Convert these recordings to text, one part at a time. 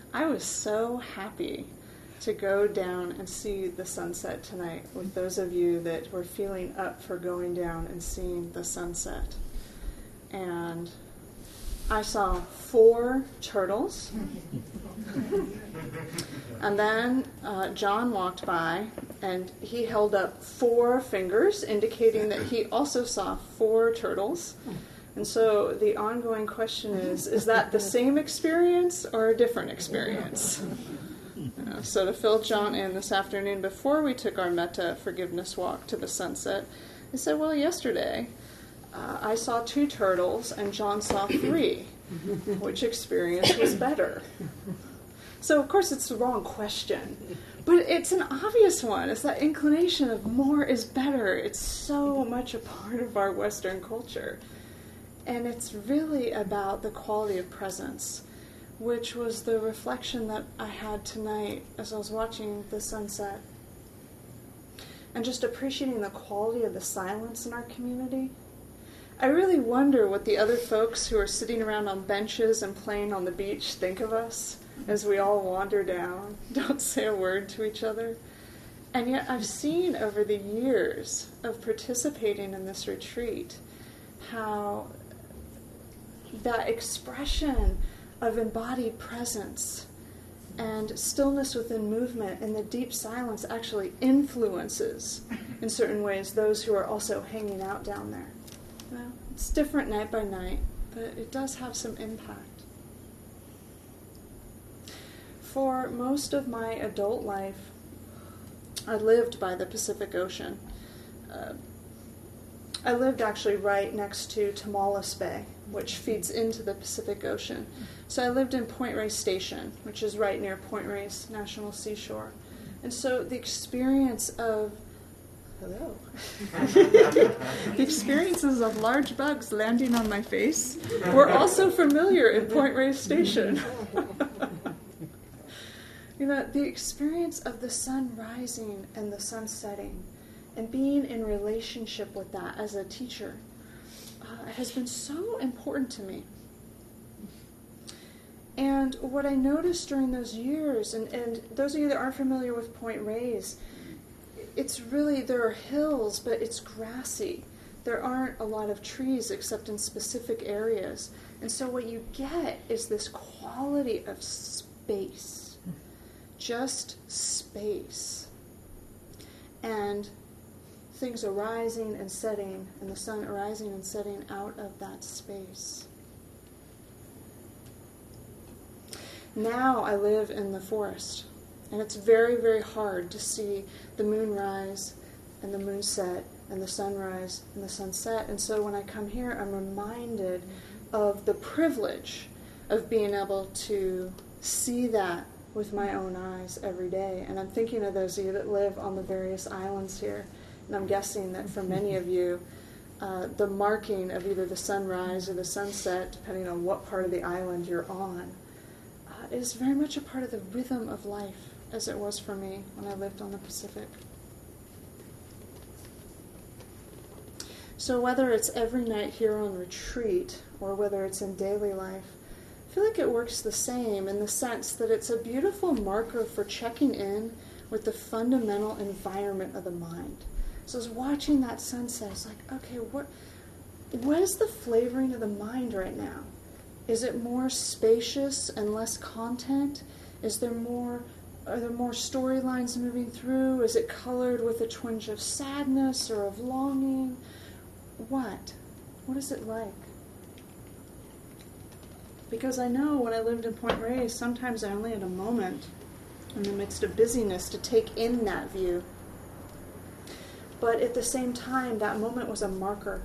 I was so happy to go down and see the sunset tonight with those of you that were feeling up for going down and seeing the sunset. And I saw 4 turtles. And then John walked by and he held up 4 fingers, indicating that he also saw 4 turtles. And so the ongoing question is that the same experience or a different experience? So to fill John in this afternoon, before we took our metta forgiveness walk to the sunset, I said, well, yesterday I saw 2 turtles and John saw 3. Which experience was better? So, of course, it's the wrong question, but it's an obvious one. It's that inclination of more is better. It's so much a part of our Western culture. And it's really about the quality of presence, which was the reflection that I had tonight as I was watching the sunset. And just appreciating the quality of the silence in our community. I really wonder what the other folks who are sitting around on benches and playing on the beach think of us as we all wander down, don't say a word to each other. And yet I've seen over the years of participating in this retreat how that expression of embodied presence and stillness within movement and the deep silence actually influences, in certain ways, those who are also hanging out down there. Well, it's different night by night, but it does have some impact. For most of my adult life, I lived by the Pacific Ocean. I lived actually right next to Tomales Bay, which feeds into the Pacific Ocean. So I lived in Point Reyes Station, which is right near Point Reyes National Seashore. And so the experience of the experiences of large bugs landing on my face were also familiar in Point Reyes Station. The experience of the sun rising and the sun setting and being in relationship with that as a teacher has been so important to me. And what I noticed during those years, and those of you that aren't familiar with Point Reyes, it's really, there are hills, but it's grassy. There aren't a lot of trees except in specific areas. And so what you get is this quality of space. Just space. And things arising and setting, and the sun arising and setting out of that space. Now I live in the forest, and it's very, very hard to see the moon rise and the moon set and the sunrise and the sunset. And so when I come here, I'm reminded of the privilege of being able to see that with my own eyes every day. And I'm thinking of those of you that live on the various islands here. And I'm guessing that for many of you, the marking of either the sunrise or the sunset, depending on what part of the island you're on, is very much a part of the rhythm of life, as it was for me when I lived on the Pacific. So whether it's every night here on retreat or whether it's in daily life, I feel like it works the same in the sense that it's a beautiful marker for checking in with the fundamental environment of the mind. So I was watching that sunset, it's like, okay, what is the flavoring of the mind right now? Is it more spacious and less content? Are there more storylines moving through? Is it colored with a twinge of sadness or of longing? What is it like? Because I know when I lived in Point Reyes, sometimes I only had a moment in the midst of busyness to take in that view. But at the same time, that moment was a marker.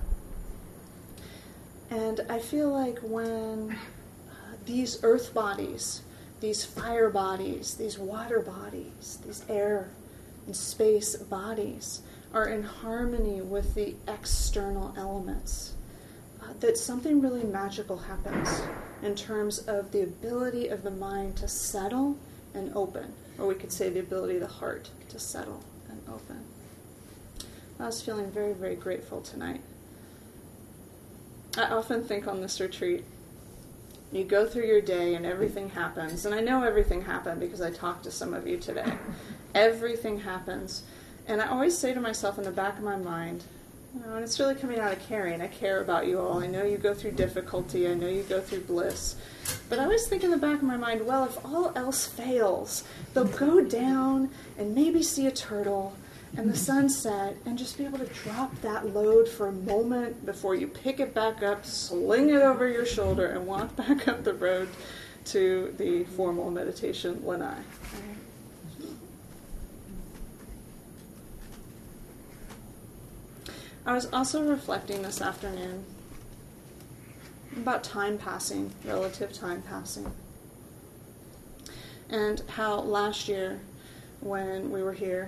And I feel like when these earth bodies, these fire bodies, these water bodies, these air and space bodies are in harmony with the external elements, that something really magical happens in terms of the ability of the mind to settle and open, or we could say the ability of the heart to settle and open. I was feeling very, very grateful tonight. I often think on this retreat You go through your day and everything happens. And I know everything happened because I talked to some of you today. Everything happens. And I always say to myself in the back of my mind, and it's really coming out of caring. I care about you all. I know you go through difficulty. I know you go through bliss. But I always think in the back of my mind, well, if all else fails, they'll go down and maybe see a turtle and the sunset and just be able to drop that load for a moment before you pick it back up, sling it over your shoulder, and walk back up the road to the formal meditation lanai. I was also reflecting this afternoon about time passing, relative time passing, and how last year when we were here,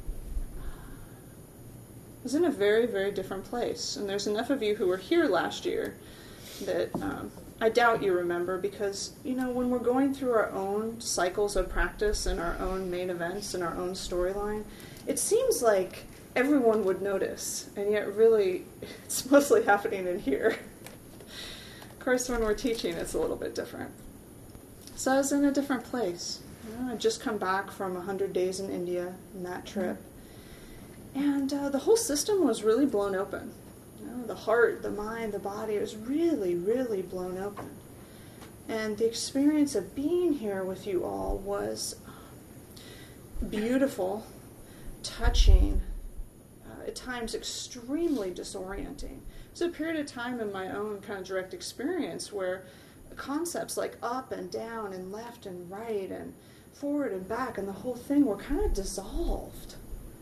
was in a very, very different place. And there's enough of you who were here last year that I doubt you remember because, when we're going through our own cycles of practice and our own main events and our own storyline, it seems like everyone would notice, and yet really it's mostly happening in here. Of course, when we're teaching, it's a little bit different. So I was in a different place. I'd just come back from 100 days in India in that trip. And the whole system was really blown open. The heart, the mind, the body was really, really blown open. And the experience of being here with you all was beautiful, touching, at times extremely disorienting. It's a period of time in my own kind of direct experience where concepts like up and down and left and right and forward and back and the whole thing were kind of dissolved.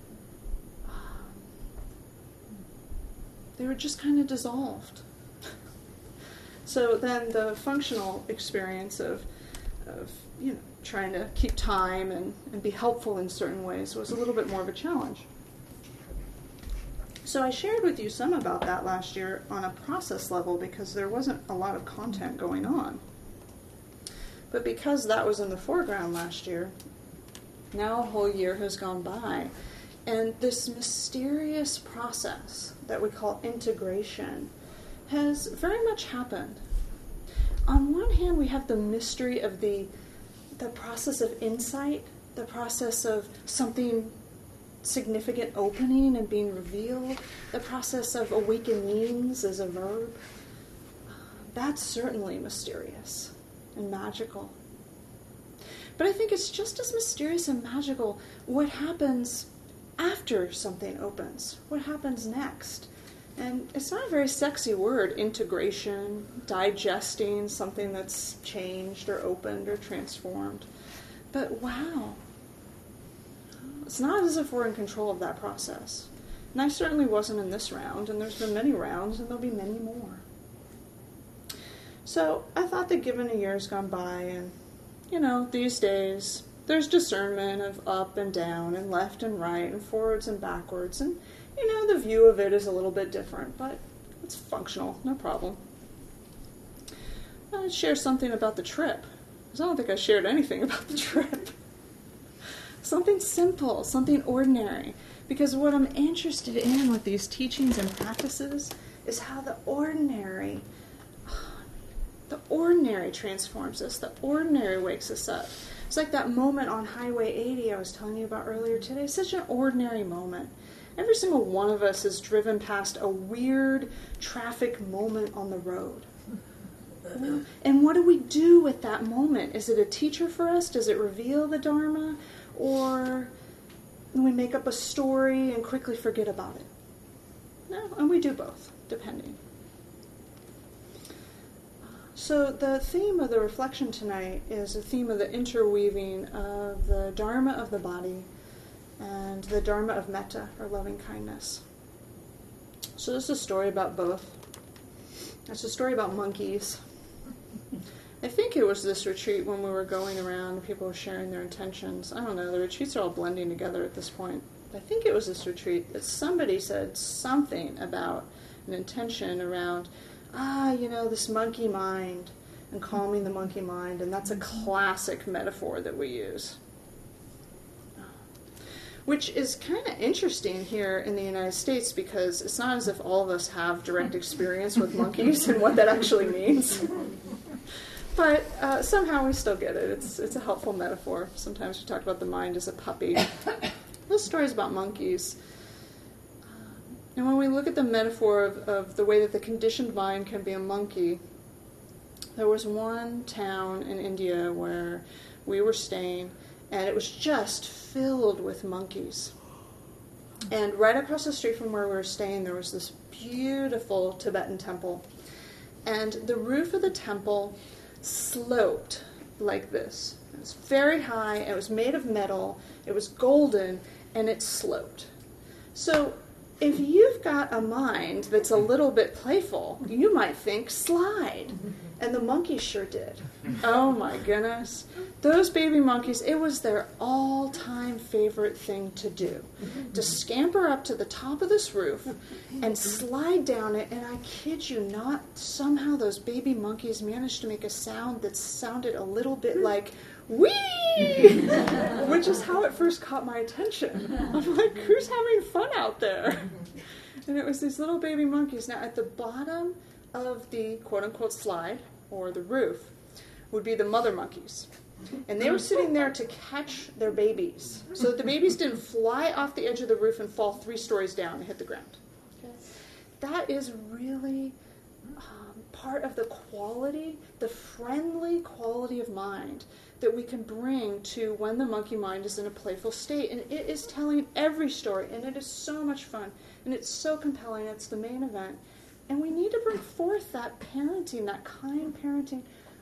They were just kind of dissolved. So then the functional experience of trying to keep time and be helpful in certain ways was a little bit more of a challenge. So I shared with you some about that last year on a process level because there wasn't a lot of content going on. But because that was in the foreground last year, now a whole year has gone by, and this mysterious process that we call integration has very much happened. On one hand, we have the mystery of the process of insight, the process of something significant opening and being revealed, the process of awakenings as a verb. That's certainly mysterious and magical. But I think it's just as mysterious and magical what happens after something opens, what happens next. And it's not a very sexy word, integration, digesting something that's changed or opened or transformed. But wow, it's not as if we're in control of that process. And I certainly wasn't in this round, and there's been many rounds, and there'll be many more. So I thought that given a year's gone by, and, these days, there's discernment of up and down and left and right and forwards and backwards. And, the view of it is a little bit different, but it's functional, no problem. I'll share something about the trip, because I don't think I shared anything about the trip. Something simple, something ordinary. Because what I'm interested in with these teachings and practices is how the ordinary transforms us. The ordinary wakes us up. It's like that moment on Highway 80 I was telling you about earlier today. It's such an ordinary moment. Every single one of us has driven past a weird traffic moment on the road. And what do we do with that moment? Is it a teacher for us? Does it reveal the Dharma? Or we make up a story and quickly forget about it? No, and we do both, depending. So the theme of the reflection tonight is a theme of the interweaving of the Dharma of the body and the Dharma of metta, or loving kindness. So this is a story about both. It's a story about monkeys. I think it was this retreat when we were going around and people were sharing their intentions. I don't know, the retreats are all blending together at this point. I think it was this retreat that somebody said something about an intention around, this monkey mind and calming the monkey mind, and that's a classic metaphor that we use. Which is kind of interesting here in the United States because it's not as if all of us have direct experience with monkeys and what that actually means. But somehow we still get it. It's a helpful metaphor. Sometimes we talk about the mind as a puppy. Those stories about monkeys. And when we look at the metaphor of the way that the conditioned mind can be a monkey, there was one town in India where we were staying, and it was just filled with monkeys. And right across the street from where we were staying, there was this beautiful Tibetan temple. And the roof of the temple sloped like this. It was very high, it was made of metal, it was golden, and it sloped. So if you've got a mind that's a little bit playful, you might think slide. And the monkeys sure did. Oh my goodness. Those baby monkeys, it was their all-time favorite thing to do. To scamper up to the top of this roof and slide down it, and I kid you not, somehow those baby monkeys managed to make a sound that sounded a little bit like whee! Which is how it first caught my attention. I'm like, who's having fun out there? And it was these little baby monkeys. Now, at the bottom of the quote-unquote slide, or the roof, would be the mother monkeys. And they were sitting there to catch their babies, so that the babies didn't fly off the edge of the roof and fall 3 stories down and hit the ground. That is really part of the quality, the friendly quality of mind that we can bring to when the monkey mind is in a playful state. And it is telling every story, and it is so much fun, and it's so compelling. It's the main event. And we need to bring forth that parenting, that kind parenting.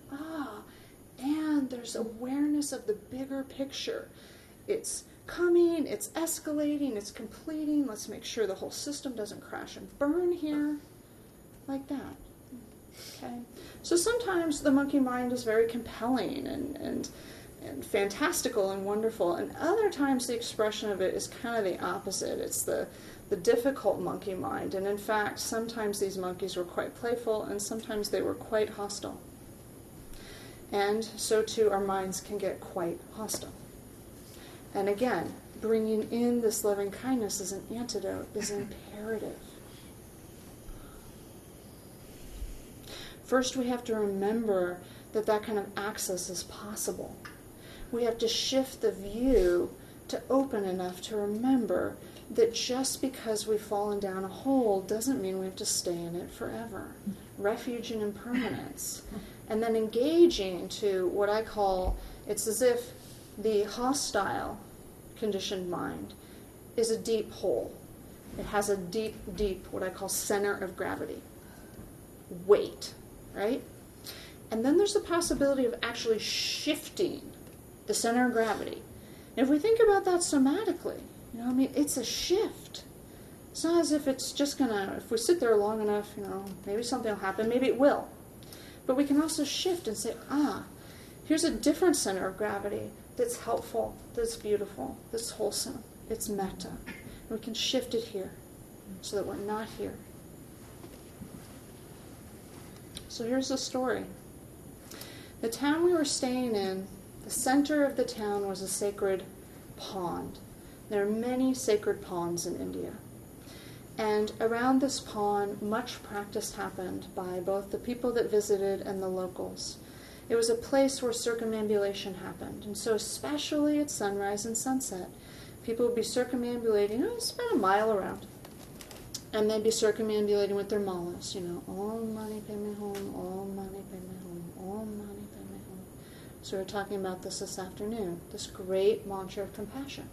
And there's awareness of the bigger picture. It's coming, it's escalating, it's completing. Let's make sure the whole system doesn't crash and burn here. Like that. Okay? So sometimes the monkey mind is very compelling and fantastical and wonderful. And other times the expression of it is kind of the opposite. It's the difficult monkey mind. And in fact, sometimes these monkeys were quite playful, and sometimes they were quite hostile. And so too our minds can get quite hostile. And again, bringing in this loving kindness as an antidote is imperative. First, we have to remember that that kind of access is possible. We have to shift the view to open enough to remember that just because we've fallen down a hole doesn't mean we have to stay in it forever. Refuge and impermanence. And then engaging to what I call, it's as if the hostile conditioned mind is a deep hole. It has a deep, deep, what I call center of gravity. Weight, right? And then there's the possibility of actually shifting the center of gravity. And if we think about that somatically, it's a shift. It's not as if it's just if we sit there long enough, maybe something will happen, maybe it will. But we can also shift and say, here's a different center of gravity that's helpful, that's beautiful, that's wholesome. It's metta. And we can shift it here so that we're not here. So here's the story. The town we were staying in, the center of the town was a sacred pond. There are many sacred ponds in India. And around this pond, much practice happened by both the people that visited and the locals. It was a place where circumambulation happened. And so especially at sunrise and sunset, people would be circumambulating, it's about a mile around. And they'd be circumambulating with their malas, Om Mani Padme Hum, Om Mani Padme Hum, Om Mani Padme Hum. So we're talking about this afternoon, this great mantra of compassion.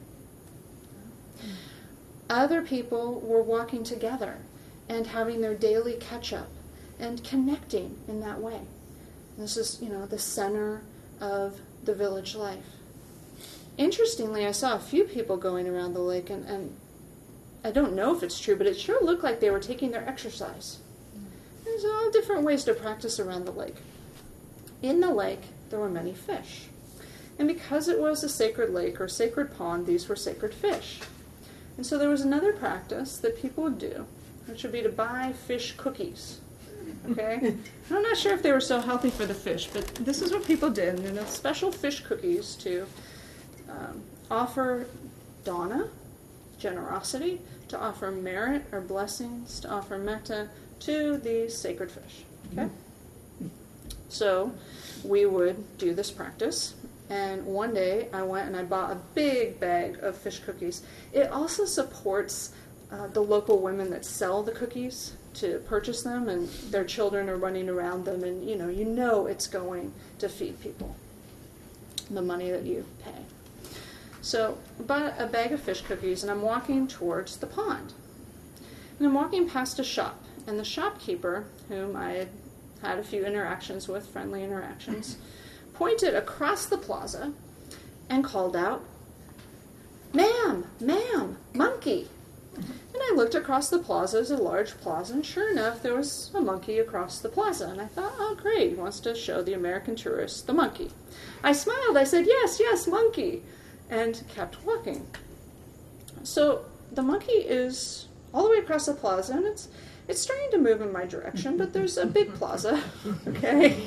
Other people were walking together and having their daily catch-up and connecting in that way. This is, the center of the village life. Interestingly, I saw a few people going around the lake, and I don't know if it's true, but it sure looked like they were taking their exercise. There's all different ways to practice around the lake. In the lake, there were many fish. And because it was a sacred lake or sacred pond, these were sacred fish. And so there was another practice that people would do, which would be to buy fish cookies. Okay? I'm not sure if they were so healthy for the fish, but this is what people did. And special fish cookies to offer dana, generosity, to offer merit or blessings, to offer metta to these sacred fish. Okay? So we would do this practice. And one day I went and I bought a big bag of fish cookies. It also supports the local women that sell the cookies to purchase them, and their children are running around them, and you know it's going to feed people the money that you pay. So I bought a bag of fish cookies, and I'm walking towards the pond. And I'm walking past a shop, and the shopkeeper, whom I had a few interactions with, friendly interactions, pointed across the plaza and called out, "Ma'am, monkey." And I looked across the plaza. It was a large plaza, and sure enough, there was a monkey across the plaza. And I thought, oh, great, he wants to show the American tourist the monkey. I smiled. I said, yes, monkey, and kept walking. So the monkey is all the way across the plaza, and it's starting to move in my direction, but there's a big plaza, okay?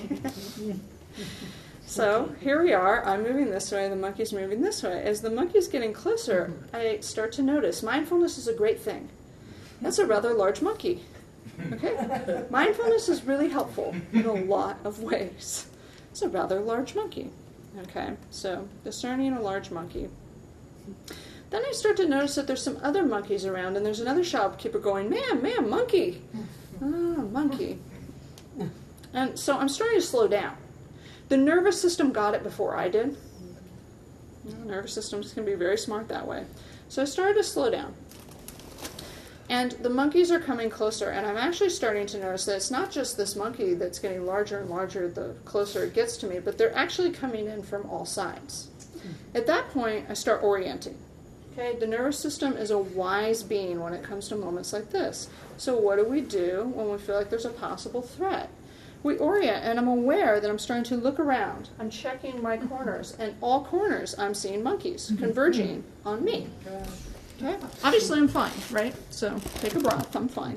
So here we are. I'm moving this way, the monkey's moving this way. As the monkey's getting closer, I start to notice mindfulness is a great thing. That's a rather large monkey. Okay? Mindfulness is really helpful in a lot of ways. It's a rather large monkey. Okay? So discerning a large monkey. Then I start to notice that there's some other monkeys around, and there's another shopkeeper going, ma'am, monkey. Ah, monkey. And so I'm starting to slow down. The nervous system got it before I did. Nervous systems can be very smart that way. So I started to slow down. And the monkeys are coming closer, and I'm actually starting to notice that it's not just this monkey that's getting larger and larger the closer it gets to me, but they're actually coming in from all sides. At that point, I start orienting. Okay, the nervous system is a wise being when it comes to moments like this. So what do we do when we feel like there's a possible threat? We orient, and I'm aware that I'm starting to look around. I'm checking my corners, and all corners I'm seeing monkeys converging on me. Okay? Obviously I'm fine, right? So take a breath, I'm fine.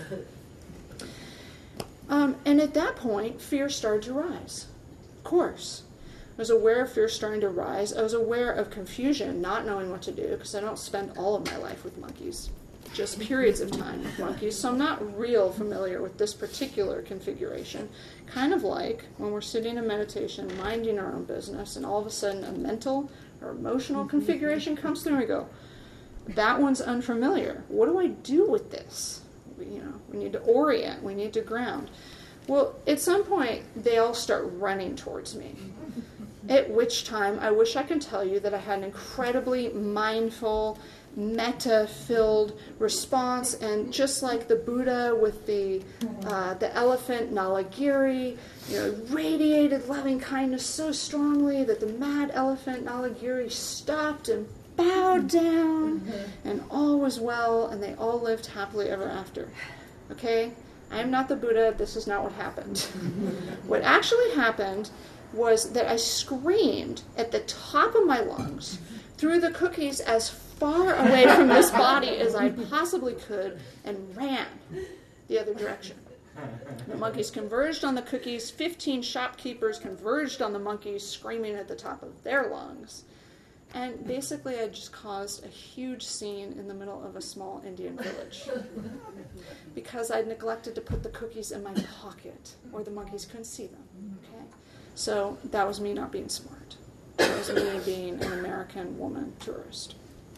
And at that point, fear started to rise. Of course. I was aware of fear starting to rise. I was aware of confusion, not knowing what to do, because I don't spend all of my life with monkeys. Just periods of time with monkeys, so I'm not real familiar with this particular configuration. Kind of like when we're sitting in meditation, minding our own business, and all of a sudden a mental or emotional configuration comes through and we go, that one's unfamiliar. What do I do with this? We need to orient, we need to ground. Well, at some point, they all start running towards me. At which time, I wish I could tell you that I had an incredibly mindful, metta-filled response, and just like the Buddha with the elephant Nalagiri, radiated loving kindness so strongly that the mad elephant Nalagiri stopped and bowed down, and all was well, and they all lived happily ever after. Okay? I am not the Buddha. This is not what happened. What actually happened was that I screamed at the top of my lungs, threw the cookies as far away from this body as I possibly could, and ran the other direction. The monkeys converged on the cookies. 15 shopkeepers converged on the monkeys, screaming at the top of their lungs. And basically I just caused a huge scene in the middle of a small Indian village because I'd neglected to put the cookies in my pocket, or the monkeys couldn't see them. Okay? So that was me not being smart. That was me being an American woman tourist.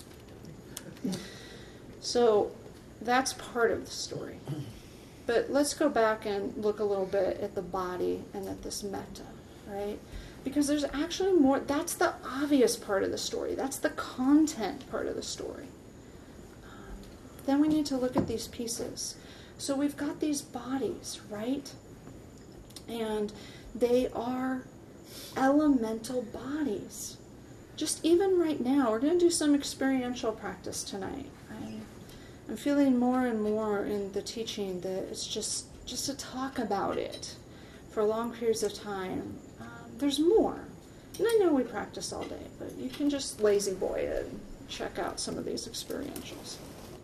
So that's part of the story. But let's go back and look a little bit at the body and at this metta, right? Because there's actually more. That's the obvious part of the story. That's the content part of the story. Then we need to look at these pieces. So we've got these bodies, right? And they are elemental bodies. Just even right now, we're going to do some experiential practice tonight. I'm feeling more and more in the teaching that it's just to talk about it for long periods of time. There's more. And I know we practice all day, but you can just lazy boy it and check out some of these experientials.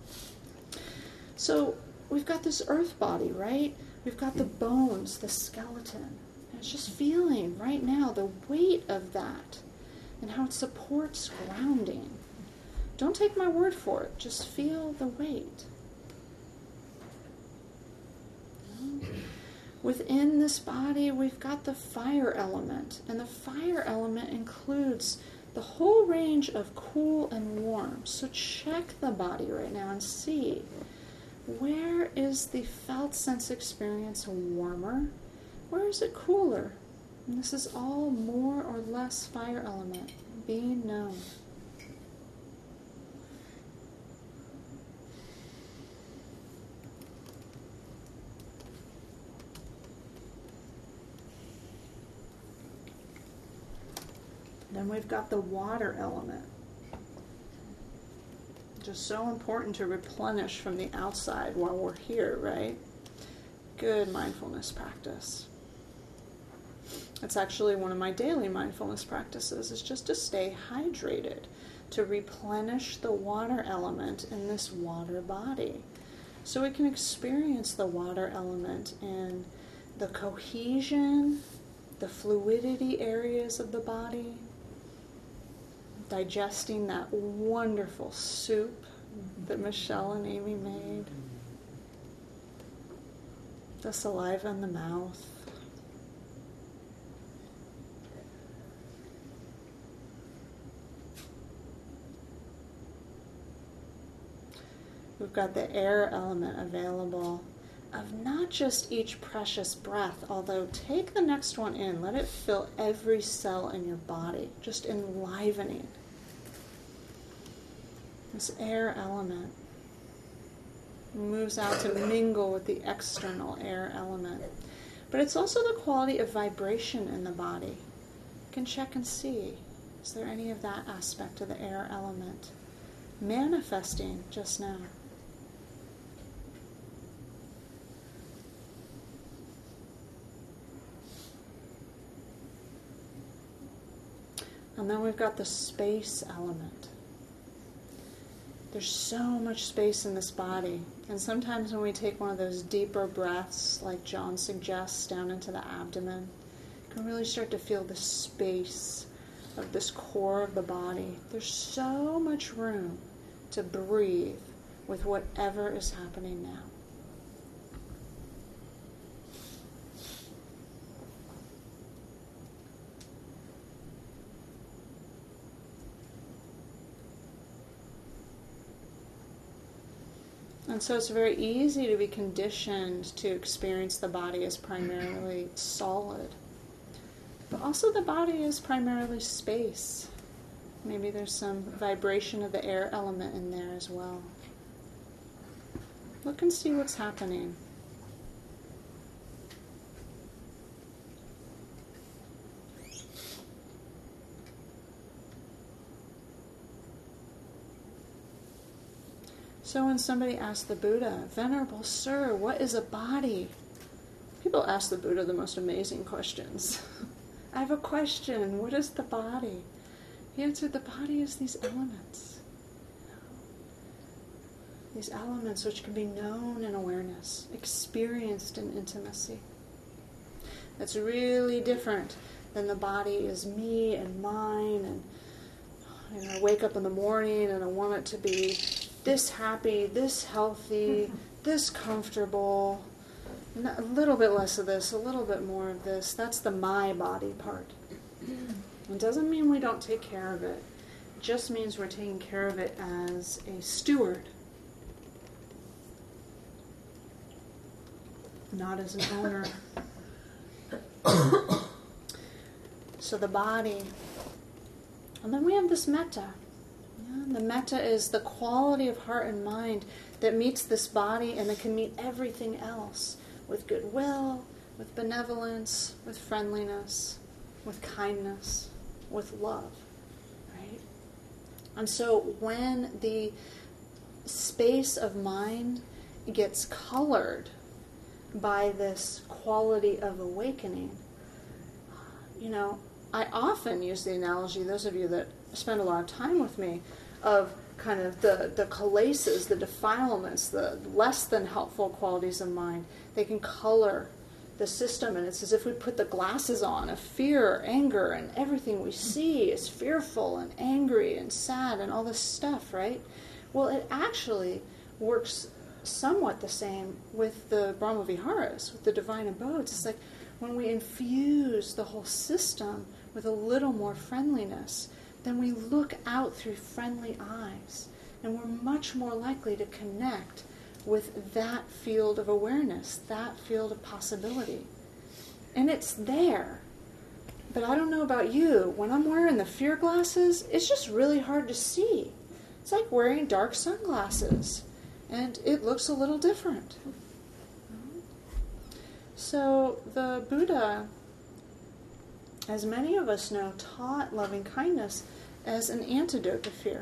So we've got this earth body, right? We've got the bones, the skeleton. And it's just feeling right now the weight of that and how it supports grounding. Don't take my word for it. Just feel the weight. Within this body, we've got the fire element, and the fire element includes the whole range of cool and warm. So check the body right now and see, where is the felt sense experience warmer? Where is it cooler? And this is all more or less fire element being known. Then we've got the water element. Just so important to replenish from the outside while we're here, right? Good mindfulness practice. It's actually one of my daily mindfulness practices, is just to stay hydrated, to replenish the water element in this water body. So we can experience the water element in the cohesion, the fluidity areas of the body, digesting that wonderful soup that Michelle and Amy made, the saliva in the mouth. We've got the air element available of not just each precious breath, although take the next one in, let it fill every cell in your body, just enlivening. This air element moves out to mingle with the external air element. But it's also the quality of vibration in the body. You can check and see, is there any of that aspect of the air element manifesting just now? And then we've got the space element. There's so much space in this body. And sometimes when we take one of those deeper breaths, like John suggests, down into the abdomen, you can really start to feel the space of this core of the body. There's so much room to breathe with whatever is happening now. And so it's very easy to be conditioned to experience the body as primarily solid. But also the body is primarily space. Maybe there's some vibration of the air element in there as well. Look and see what's happening. So when somebody asked the Buddha, "Venerable Sir, what is a body?" People ask the Buddha the most amazing questions. I have a question. What is the body? He answered, the body is these elements. These elements which can be known in awareness, experienced in intimacy. That's really different than the body is me and mine, and I wake up in the morning and I want it to be this happy, this healthy, this comfortable, a little bit less of this, a little bit more of this. That's the my body part. It doesn't mean we don't take care of it. It just means we're taking care of it as a steward, not as an owner. So the body. And then we have this metta. The metta is the quality of heart and mind that meets this body and that can meet everything else with goodwill, with benevolence, with friendliness, with kindness, with love, right? And so when the space of mind gets colored by this quality of awakening, I often use the analogy, those of you that spend a lot of time with me, of kind of the kilesas, the defilements, the less than helpful qualities of mind. They can color the system, and it's as if we put the glasses on of fear, anger, and everything we see is fearful and angry and sad and all this stuff, right? Well, it actually works somewhat the same with the Brahmaviharas, with the divine abodes. It's like when we infuse the whole system with a little more friendliness, then we look out through friendly eyes, and we're much more likely to connect with that field of awareness, that field of possibility. And it's there. But I don't know about you, when I'm wearing the fear glasses, it's just really hard to see. It's like wearing dark sunglasses, and it looks a little different. So the Buddha, as many of us know, taught loving kindness as an antidote to fear.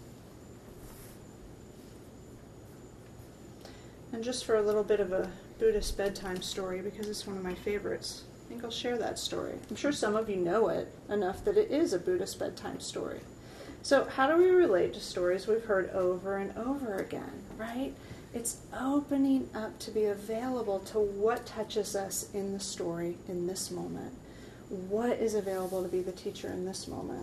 And just for a little bit of a Buddhist bedtime story, because it's one of my favorites, I think I'll share that story. I'm sure some of you know it enough that it is a Buddhist bedtime story. So how do we relate to stories we've heard over and over again, right? It's opening up to be available to what touches us in the story in this moment. What is available to be the teacher in this moment?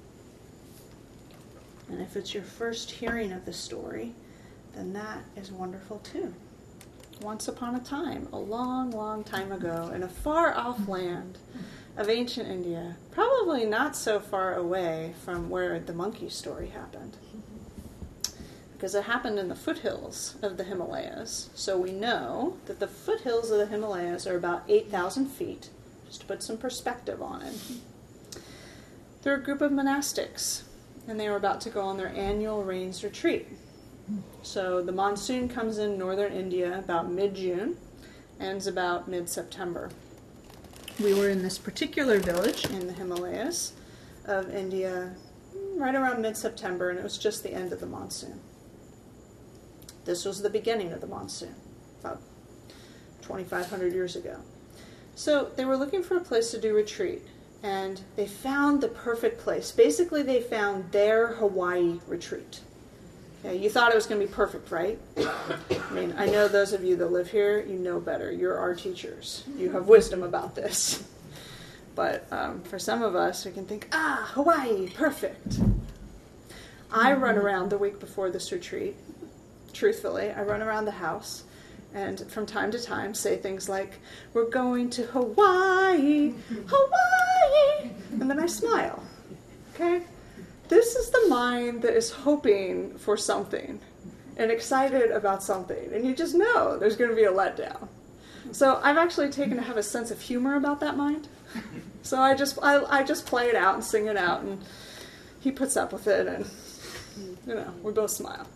And if it's your first hearing of the story, then that is wonderful too. Once upon a time, a long, long time ago, in a far-off land of ancient India, probably not so far away from where the monkey story happened, because it happened in the foothills of the Himalayas. So we know that the foothills of the Himalayas are about 8,000 feet, just to put some perspective on it. They're a group of monastics, and they were about to go on their annual rains retreat. So the monsoon comes in northern India about mid-June, ends about mid-September. We were in this particular village in the Himalayas of India right around mid-September, and it was just the end of the monsoon. This was the beginning of the monsoon, about 2,500 years ago. So they were looking for a place to do retreat, and they found the perfect place. Basically, they found their Hawaii retreat. Okay, you thought it was going to be perfect, right? I mean, I know those of you that live here, you know better. You're our teachers. You have wisdom about this. But for some of us, we can think, Hawaii, perfect. I run around the week before this retreat. Truthfully, I run around the house and from time to time say things like, we're going to Hawaii, Hawaii, and then I smile, okay? This is the mind that is hoping for something and excited about something, and you just know there's going to be a letdown. So I've actually taken to have a sense of humor about that mind. So I just play it out and sing it out, and he puts up with it, and we both smile.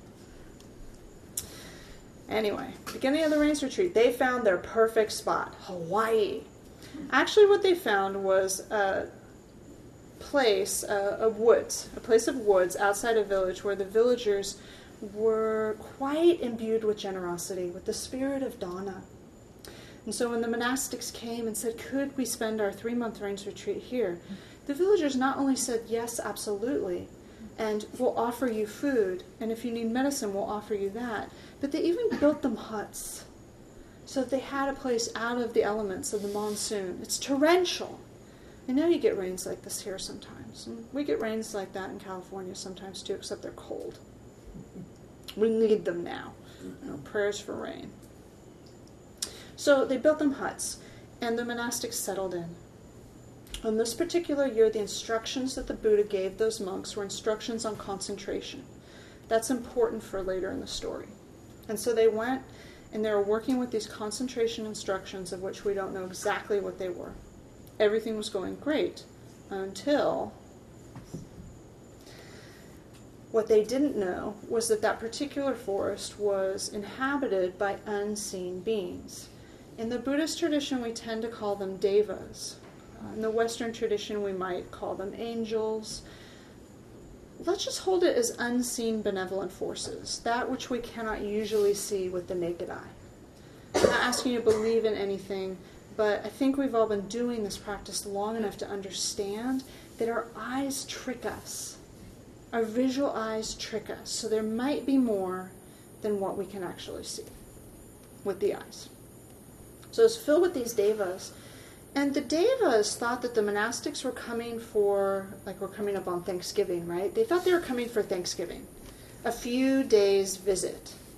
Anyway, beginning of the rains retreat, they found their perfect spot, Hawaii. Actually, what they found was a place of woods outside a village where the villagers were quite imbued with generosity, with the spirit of Dana. And so when the monastics came and said, could we spend our 3-month rains retreat here? The villagers not only said, yes, absolutely, and we'll offer you food, and if you need medicine, we'll offer you that. But they even built them huts so that they had a place out of the elements of the monsoon. It's torrential. I know you get rains like this here sometimes. And we get rains like that in California sometimes too, except they're cold. We need them now. Prayers for rain. So they built them huts, and the monastics settled in. On this particular year, the instructions that the Buddha gave those monks were instructions on concentration. That's important for later in the story. And so they went, and they were working with these concentration instructions, of which we don't know exactly what they were. Everything was going great until what they didn't know was that that particular forest was inhabited by unseen beings. In the Buddhist tradition, we tend to call them devas. In the Western tradition, we might call them angels. Let's just hold it as unseen benevolent forces, that which we cannot usually see with the naked eye. I'm not asking you to believe in anything, but I think we've all been doing this practice long enough to understand that our eyes trick us. Our visual eyes trick us. So there might be more than what we can actually see with the eyes. So it's filled with these devas. And the devas thought that the monastics were coming we're coming up on Thanksgiving, right? They thought they were coming for Thanksgiving, a few days visit.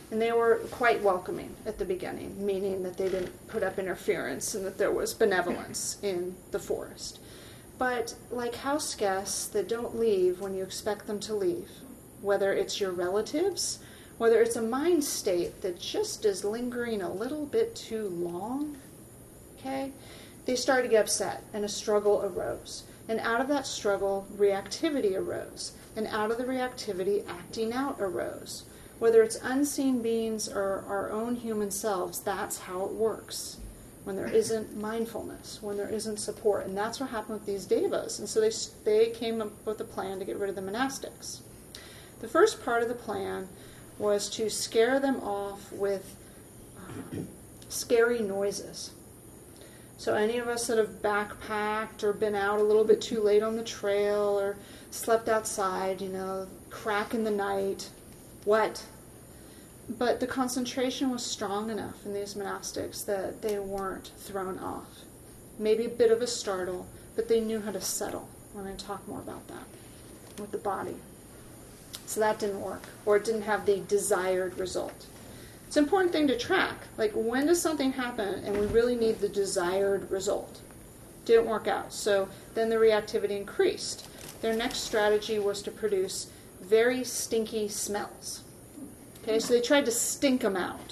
And they were quite welcoming at the beginning, meaning that they didn't put up interference and that there was benevolence in the forest. But like house guests that don't leave when you expect them to leave, whether it's your relatives, whether it's a mind state that just is lingering a little bit too long, okay, they started to get upset and a struggle arose. And out of that struggle, reactivity arose. And out of the reactivity, acting out arose. Whether it's unseen beings or our own human selves, that's how it works. When there isn't mindfulness, when there isn't support. And that's what happened with these devas. And so they came up with a plan to get rid of the monastics. The first part of the plan was to scare them off with scary noises. So any of us that have backpacked or been out a little bit too late on the trail or slept outside, crack in the night, what? But the concentration was strong enough in these monastics that they weren't thrown off. Maybe a bit of a startle, but they knew how to settle. We're going to talk more about that with the body. So that didn't work, or it didn't have the desired result. It's an important thing to track. Like, when does something happen and we really need the desired result? Didn't work out. So then the reactivity increased. Their next strategy was to produce very stinky smells. Okay, so they tried to stink them out.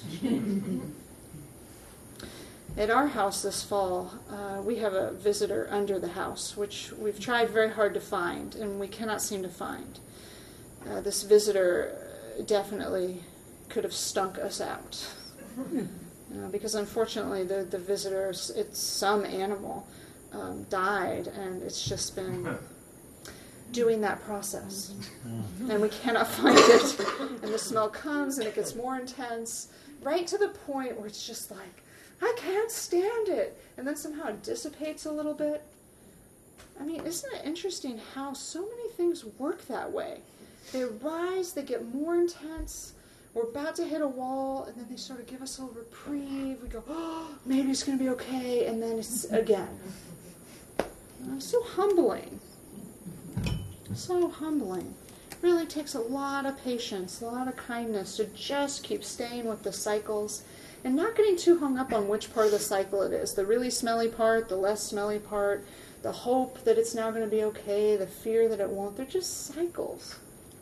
At our house this fall, we have a visitor under the house, which we've tried very hard to find, and we cannot seem to find. This visitor definitely could have stunk us out. Because unfortunately the visitors, it's some animal, died, and it's just been doing that process. And we cannot find it. And the smell comes and it gets more intense, right to the point where it's just like, I can't stand it. And then somehow it dissipates a little bit. I mean, isn't it interesting how so many things work that way? They rise, they get more intense, we're about to hit a wall, and then they sort of give us a little reprieve. We go, oh, maybe it's going to be okay, and then it's again. So humbling. So humbling. Really takes a lot of patience, a lot of kindness to just keep staying with the cycles and not getting too hung up on which part of the cycle it is. The really smelly part, the less smelly part, the hope that it's now going to be okay, the fear that it won't. They're just cycles.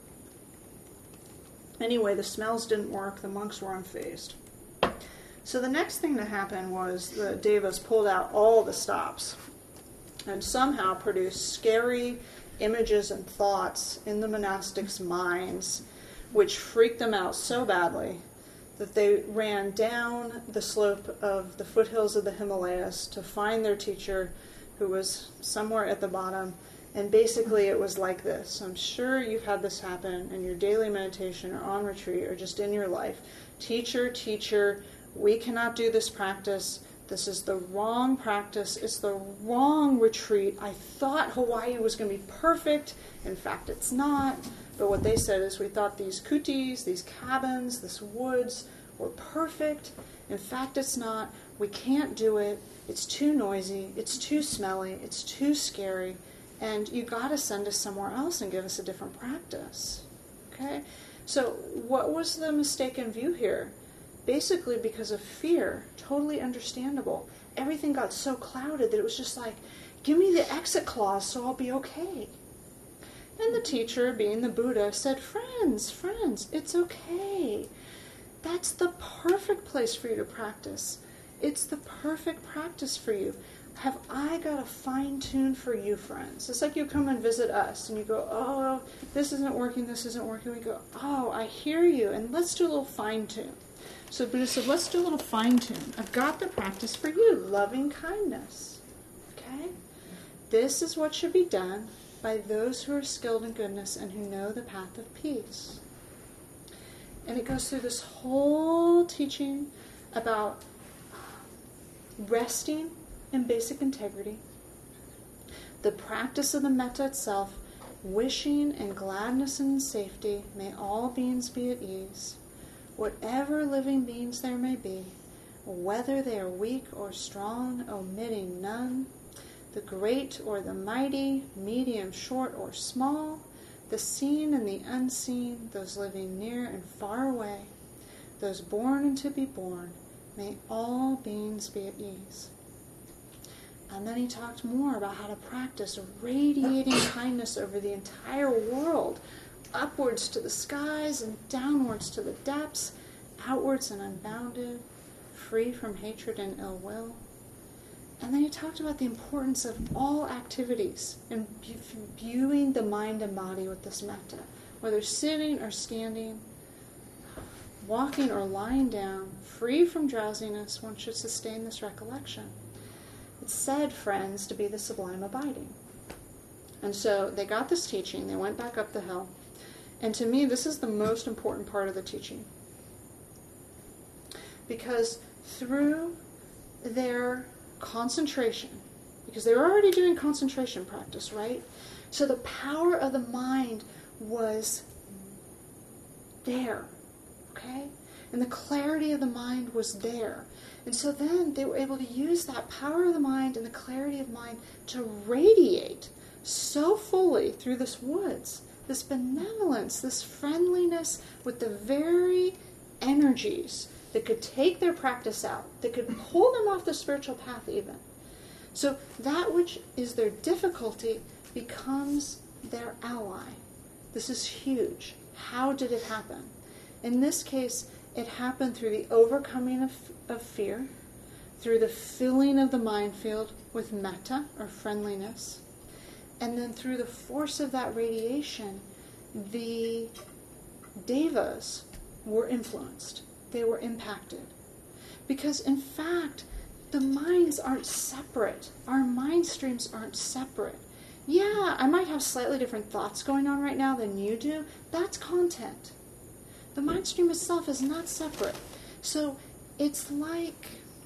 Anyway, the smells didn't work. The monks were unfazed. So the next thing that happened was the devas pulled out all the stops and somehow produced scary images and thoughts in the monastics' minds, which freaked them out so badly that they ran down the slope of the foothills of the Himalayas to find their teacher, who was somewhere at the bottom. And basically it was like this. I'm sure you've had this happen in your daily meditation or on retreat or just in your life. Teacher, we cannot do this practice. This is the wrong practice. It's the wrong retreat. I thought Hawaii was going to be perfect. In fact, it's not. But what they said is, we thought these kutis, these cabins, this woods were perfect. In fact, it's not. We can't do it. It's too noisy. It's too smelly. It's too scary. And you got to send us somewhere else and give us a different practice. Okay? So what was the mistaken view here? Basically because of fear, totally understandable. Everything got so clouded that it was just like, give me the exit clause so I'll be okay. And the teacher, being the Buddha, said, friends, it's okay. That's the perfect place for you to practice. It's the perfect practice for you. Have I got a fine-tune for you, friends? It's like you come and visit us, and you go, oh, this isn't working. We go, oh, I hear you, and let's do a little fine-tune. So Buddha said, let's do a little fine-tune. I've got the practice for you, loving kindness. Okay? This is what should be done by those who are skilled in goodness and who know the path of peace. And it goes through this whole teaching about resting in basic integrity, the practice of the metta itself, wishing in gladness and in safety, may all beings be at ease, whatever living beings there may be, whether they are weak or strong, omitting none, the great or the mighty, medium, short, or small, the seen and the unseen, those living near and far away, those born and to be born, may all beings be at ease. And then he talked more about how to practice radiating kindness over the entire world, upwards to the skies and downwards to the depths, outwards and unbounded, free from hatred and ill will. And then he talked about the importance of all activities and imbuing the mind and body with this metta, whether sitting or standing, walking or lying down, free from drowsiness, one should sustain this recollection. It's said, friends, to be the sublime abiding. And so they got this teaching, they went back up the hill, and to me this is the most important part of the teaching. Because through their concentration, because they were already doing concentration practice, right? So the power of the mind was there, okay? And the clarity of the mind was there. And so then they were able to use that power of the mind and the clarity of mind to radiate so fully through this woods, this benevolence, this friendliness with the very energies that could take their practice out, that could pull them off the spiritual path even. So that which is their difficulty becomes their ally. This is huge. How did it happen? In this case, it happened through the overcoming of fear, through the filling of the mind field with metta, or friendliness, and then through the force of that radiation, the devas were influenced. They were impacted. Because in fact, the minds aren't separate. Our mind streams aren't separate. Yeah, I might have slightly different thoughts going on right now than you do. That's content. The mind stream itself is not separate. So it's like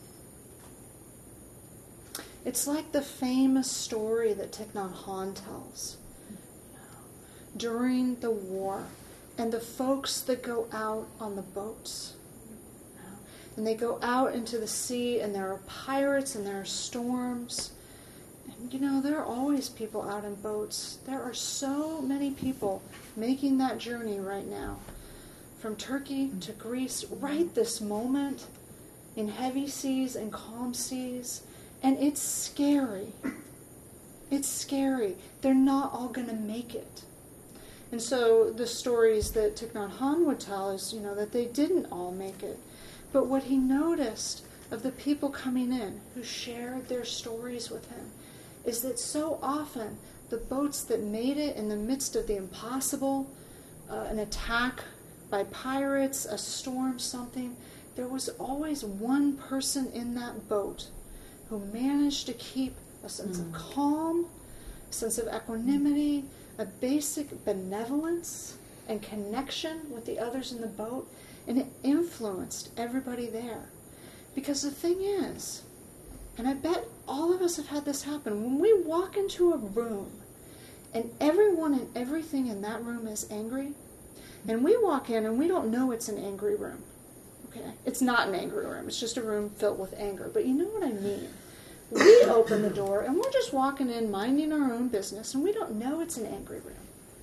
the famous story that Thich Nhat Hanh tells. During the war, and the folks that go out on the boats. And they go out into the sea, and there are pirates, and there are storms. And there are always people out in boats. There are so many people making that journey right now. From Turkey to Greece, right this moment, in heavy seas and calm seas. And it's scary. It's scary. They're not all going to make it. And so the stories that Thich Nhat Hanh would tell is, that they didn't all make it. But what he noticed of the people coming in who shared their stories with him is that so often the boats that made it in the midst of the impossible, an attack by pirates, a storm, something, there was always one person in that boat who managed to keep a sense of calm, a sense of equanimity, a basic benevolence and connection with the others in the boat, and it influenced everybody there. Because the thing is, and I bet all of us have had this happen, when we walk into a room and everyone and everything in that room is angry, and we walk in and we don't know it's an angry room. Okay? It's not an angry room. It's just a room filled with anger. But you know what I mean. We open the door and we're just walking in, minding our own business, and we don't know it's an angry room.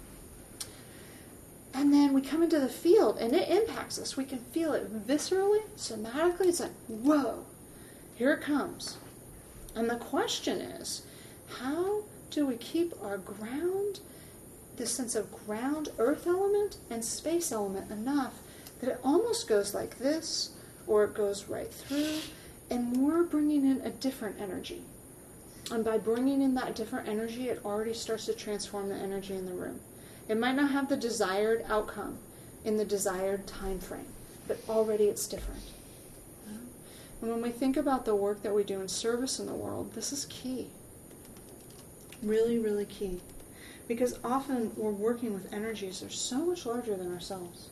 And then we come into the field and it impacts us. We can feel it viscerally, somatically. It's like, whoa, here it comes. And the question is, how do we keep our ground, this sense of ground, earth element and space element enough that it almost goes like this, or it goes right through, and we're bringing in a different energy. And by bringing in that different energy, it already starts to transform the energy in the room. It might not have the desired outcome in the desired time frame, but already it's different. And when we think about the work that we do in service in the world, this is key. Really, really key. Because often we're working with energies that are so much larger than ourselves.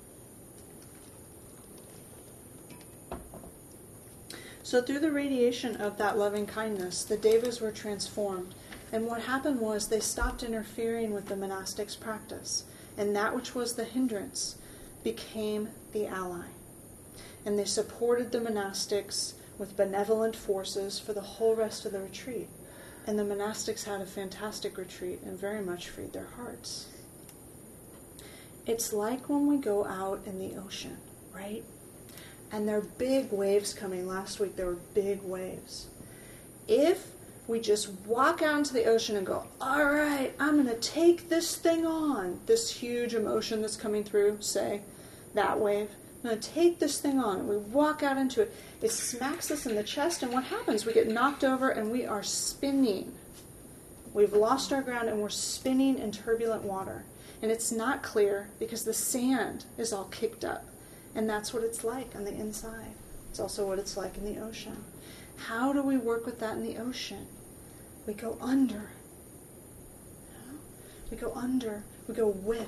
So through the radiation of that loving kindness, the devas were transformed. And what happened was they stopped interfering with the monastics' practice. And that which was the hindrance became the ally. And they supported the monastics with benevolent forces for the whole rest of the retreat. And the monastics had a fantastic retreat and very much freed their hearts. It's like when we go out in the ocean, right? And there are big waves coming. Last week there were big waves. If we just walk out into the ocean and go, all right, I'm going to take this thing on, this huge emotion that's coming through, say, that wave, I'm going to take this thing on. And we walk out into it. It smacks us in the chest, and what happens? We get knocked over and we are spinning. We've lost our ground and we're spinning in turbulent water. And it's not clear because the sand is all kicked up. And that's what it's like on the inside. It's also what it's like in the ocean. How do we work with that in the ocean? We go under. We go under. We go with.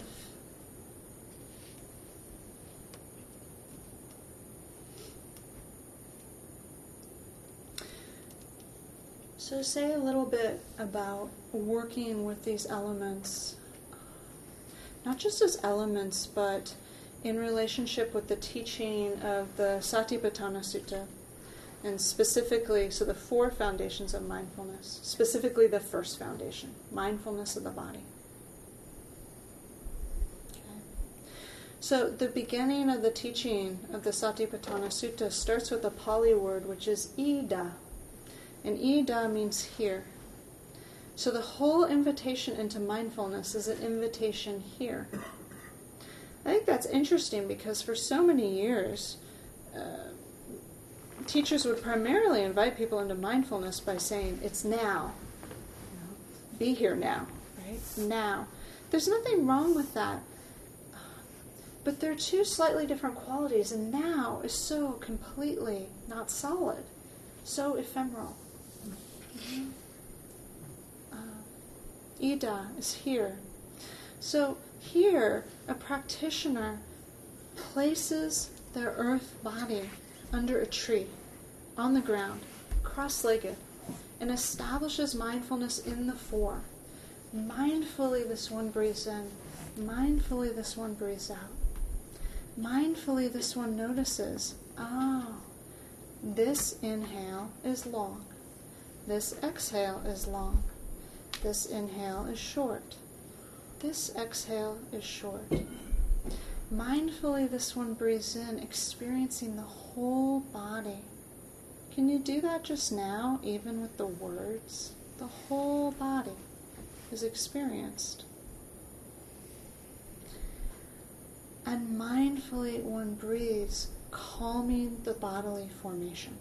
So say a little bit about working with these elements, not just as elements, but in relationship with the teaching of the Satipatthana Sutta, and specifically, so the 4 foundations of mindfulness, specifically the first foundation, mindfulness of the body. Okay. So the beginning of the teaching of the Satipatthana Sutta starts with a Pali word, which is Ida. And Ida means here. So the whole invitation into mindfulness is an invitation here. I think that's interesting because for so many years, teachers would primarily invite people into mindfulness by saying, it's now. Be here now, right? Now. There's nothing wrong with that. But they're 2 slightly different qualities, and now is so completely not solid, so ephemeral. Ida is here. So here, a practitioner places their earth body under a tree, on the ground, cross-legged, and establishes mindfulness in the 4. Mindfully this one breathes in. Mindfully this one breathes out. Mindfully this one notices, this inhale is long. This exhale is long. This inhale is short. This exhale is short. Mindfully, this one breathes in, experiencing the whole body. Can you do that just now, even with the words? The whole body is experienced. And mindfully, one breathes, calming the bodily formation.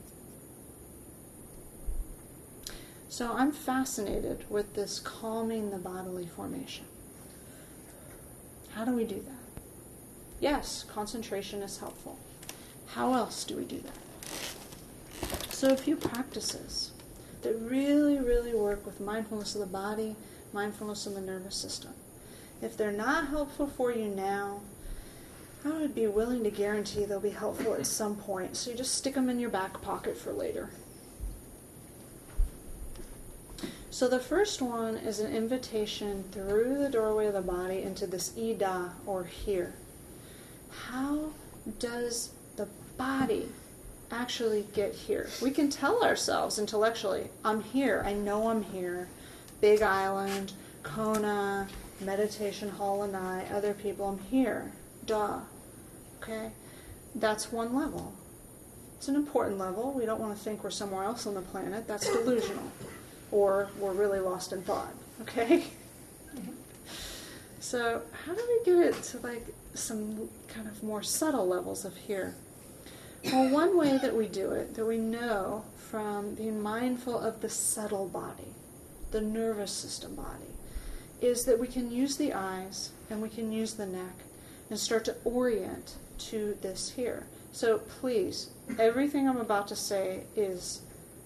So I'm fascinated with this calming the bodily formation. How do we do that? Yes, concentration is helpful. How else do we do that? So a few practices that really, really work with mindfulness of the body, mindfulness of the nervous system. If they're not helpful for you now, I would be willing to guarantee they'll be helpful at some point. So you just stick them in your back pocket for later. So the first one is an invitation through the doorway of the body into this Ida, or here. How does the body actually get here? We can tell ourselves intellectually, I'm here, I know I'm here. Big Island, Kona, Meditation Hall Lanai, other people, I'm here. Duh. Okay? That's one level. It's an important level. We don't want to think we're somewhere else on the planet. That's delusional. Or we're really lost in thought. Okay? So how do we get it to like some kind of more subtle levels of here? Well, one way that we do it, that we know from being mindful of the subtle body, the nervous system body, is that we can use the eyes and we can use the neck and start to orient to this here. So please, everything I'm about to say is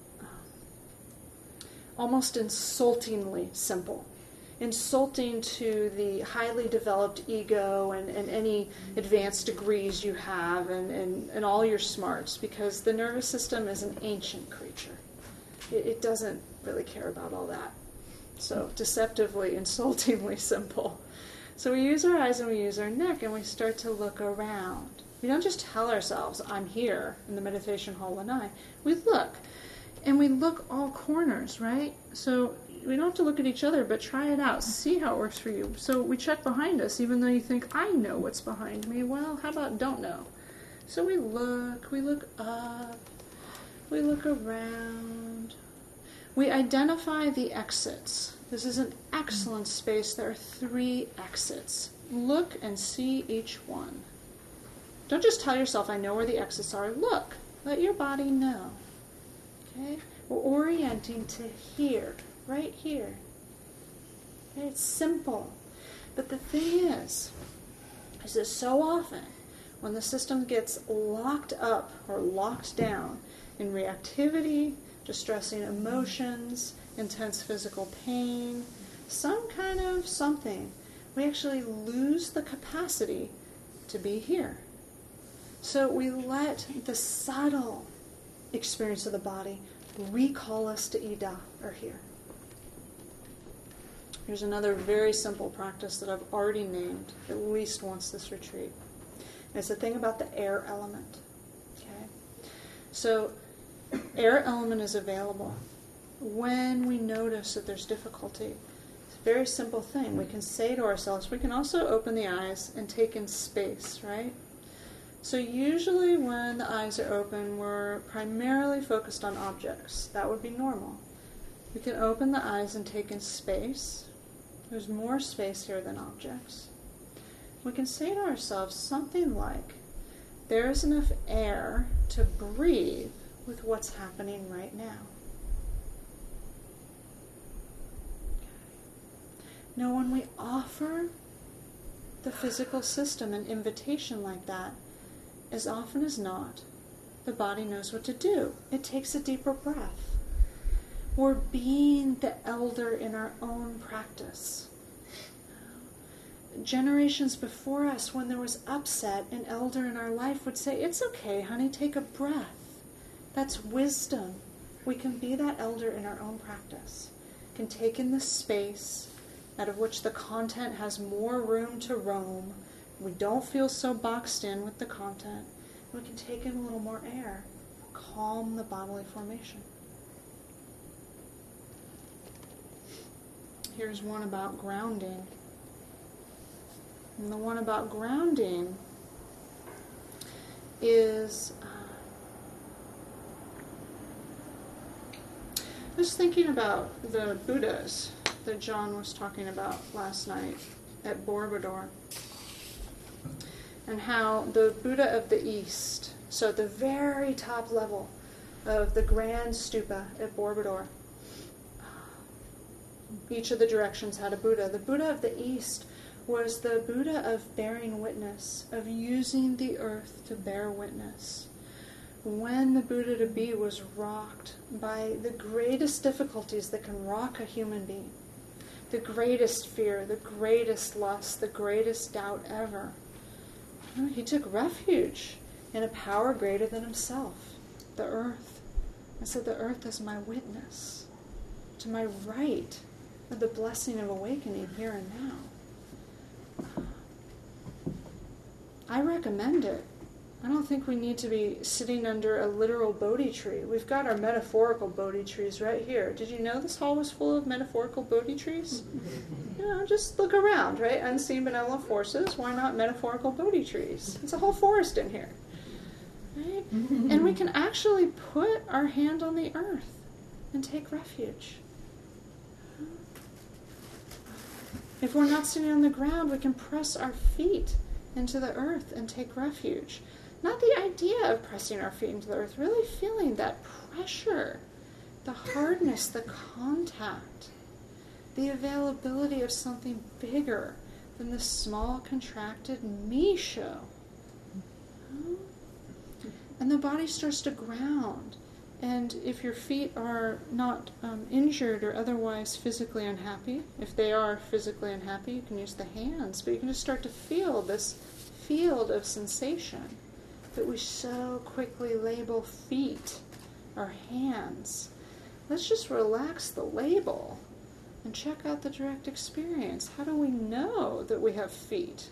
almost insultingly simple. Insulting to the highly developed ego and any advanced degrees you have and all your smarts, because the nervous system is an ancient creature. It doesn't really care about all that. So deceptively, insultingly simple. So we use our eyes and we use our neck and we start to look around. We don't just tell ourselves, I'm here in the meditation hall Lanai. We look. And we look all corners, right? So we don't have to look at each other, but try it out. See how it works for you. So we check behind us, even though you think, I know what's behind me. Well, how about don't know? So we look up, we look around. We identify the exits. This is an excellent space. There are 3 exits. Look and see each one. Don't just tell yourself, I know where the exits are. Look. Let your body know. Okay? We're orienting to here, right here. Okay? It's simple. But the thing is that so often, when the system gets locked up or locked down in reactivity, distressing emotions, intense physical pain, some kind of something, we actually lose the capacity to be here. So we let the subtle experience of the body recall us to Ida, or here. Here's another very simple practice that I've already named at least once this retreat. And it's the thing about the air element. Okay? So air element is available when we notice that there's difficulty. It's a very simple thing. We can say to ourselves, we can also open the eyes and take in space, right? So usually when the eyes are open, we're primarily focused on objects. That would be normal. We can open the eyes and take in space. There's more space here than objects. We can say to ourselves something like, there's enough air to breathe with what's happening right now. Now, when we offer the physical system an invitation like that, as often as not, the body knows what to do. It takes a deeper breath. We're being the elder in our own practice. Generations before us, when there was upset, an elder in our life would say, it's okay, honey, take a breath. That's wisdom. We can be that elder in our own practice. We can take in the space out of which the content has more room to roam. We don't feel so boxed in with the content. We can take in a little more air, calm the bodily formation. Here's one about grounding. And the one about grounding is, I was thinking about the Buddhas that John was talking about last night at Borobudur, and how the Buddha of the East, so at the very top level of the Grand Stupa at Borobudur, each of the directions had a Buddha. The Buddha of the East was the Buddha of bearing witness, of using the earth to bear witness. When the Buddha to be was rocked by the greatest difficulties that can rock a human being, the greatest fear, the greatest lust, the greatest doubt ever, he took refuge in a power greater than himself, the earth. And said, the earth is my witness to my right of the blessing of awakening here and now. I recommend it. I don't think we need to be sitting under a literal Bodhi tree. We've got our metaphorical Bodhi trees right here. Did you know this hall was full of metaphorical Bodhi trees? Just look around, right? Unseen benevolent forces. Why not metaphorical Bodhi trees? It's a whole forest in here. Right? And we can actually put our hand on the earth and take refuge. If we're not sitting on the ground, we can press our feet into the earth and take refuge. Not the idea of pressing our feet into the earth, really feeling that pressure, the hardness, the contact, the availability of something bigger than the small, contracted me show. And the body starts to ground. And if your feet are not injured or otherwise physically unhappy, if they are physically unhappy, you can use the hands, but you can just start to feel this field of sensation that we so quickly label feet or hands. Let's just relax the label and check out the direct experience. How do we know that we have feet?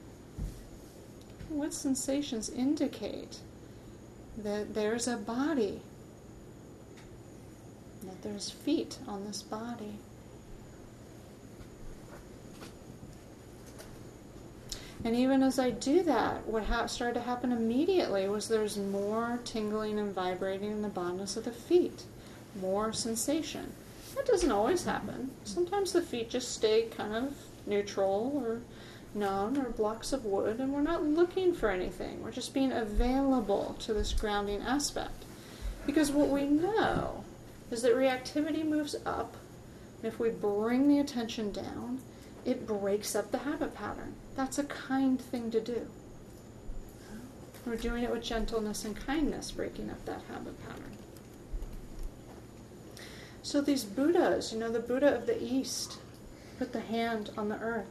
What sensations indicate that there's a body, that there's feet on this body? And even as I do that, what started to happen immediately was there's more tingling and vibrating in the bottoms of the feet, more sensation. That doesn't always happen. Sometimes the feet just stay kind of neutral or numb or blocks of wood, and we're not looking for anything. We're just being available to this grounding aspect. Because what we know is that reactivity moves up, and if we bring the attention down, it breaks up the habit pattern. That's a kind thing to do. We're doing it with gentleness and kindness, breaking up that habit pattern. So these Buddhas, the Buddha of the East put the hand on the earth.